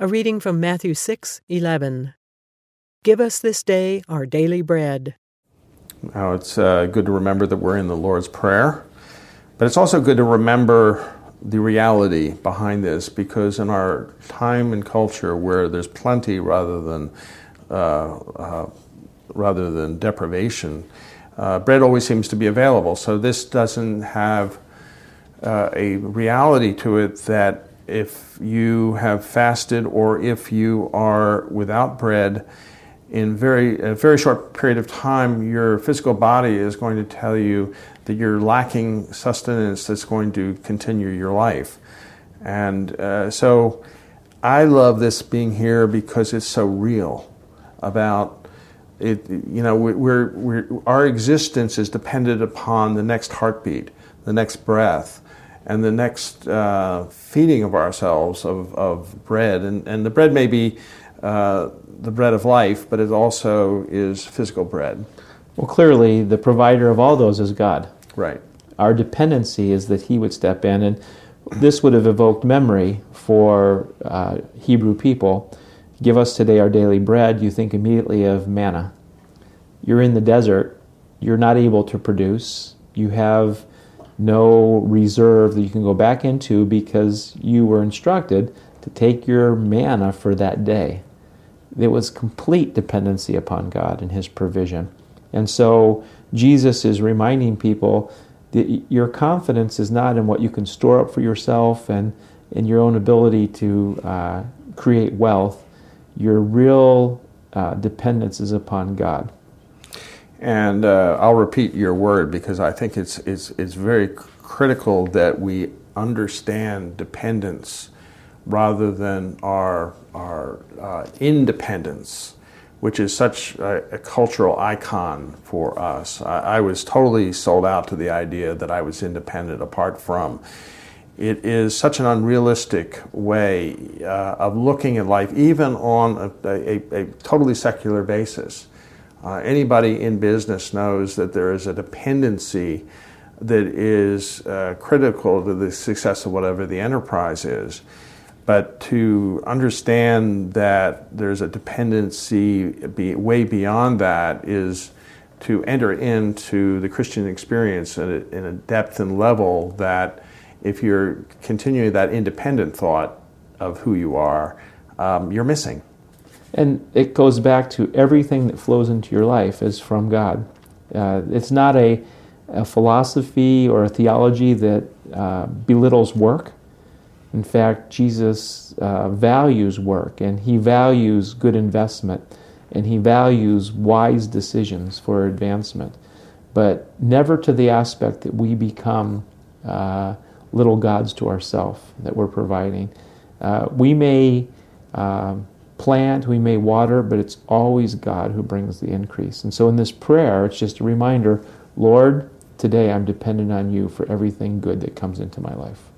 A reading from Matthew 6:11. Give us this day our daily bread. Now, it's good to remember that we're in the Lord's Prayer, but it's also good to remember the reality behind this, because in our time and culture where there's plenty rather than deprivation, bread always seems to be available. So this doesn't have a reality to it that if you have fasted or if you are without bread, in a very short period of time, your physical body is going to tell you that you're lacking sustenance that's going to continue your life. And so I love this being here because it's so real about it. You know, our existence is dependent upon the next heartbeat, the next breath, and the next feeding of ourselves of bread. And the bread may be the bread of life, but it also is physical bread. Well, clearly, the provider of all those is God. Right. Our dependency is that He would step in, and this would have evoked memory for Hebrew people. Give us today our daily bread. You think immediately of manna. You're in the desert. You're not able to produce. You have no reserve that you can go back into because you were instructed to take your manna for that day. It was complete dependency upon God and His provision. And so Jesus is reminding people that your confidence is not in what you can store up for yourself and in your own ability to create wealth. Your real dependence is upon God. And I'll repeat your word because I think it's very critical that we understand dependence rather than our independence, which is such a cultural icon for us. I was totally sold out to the idea that I was independent apart from. It is such an unrealistic way of looking at life, even on a totally secular basis. Anybody in business knows that there is a dependency that is critical to the success of whatever the enterprise is. But to understand that there's a dependency way beyond that is to enter into the Christian experience in a depth and level that if you're continuing that independent thought of who you are, you're missing. And it goes back to everything that flows into your life is from God. It's not a philosophy or a theology that belittles work. In fact, Jesus values work, and He values good investment, and He values wise decisions for advancement, but never to the aspect that we become little gods to ourselves that we're providing. We may plant, we may water, but it's always God who brings the increase. And so in this prayer, it's just a reminder, Lord, today I'm dependent on You for everything good that comes into my life.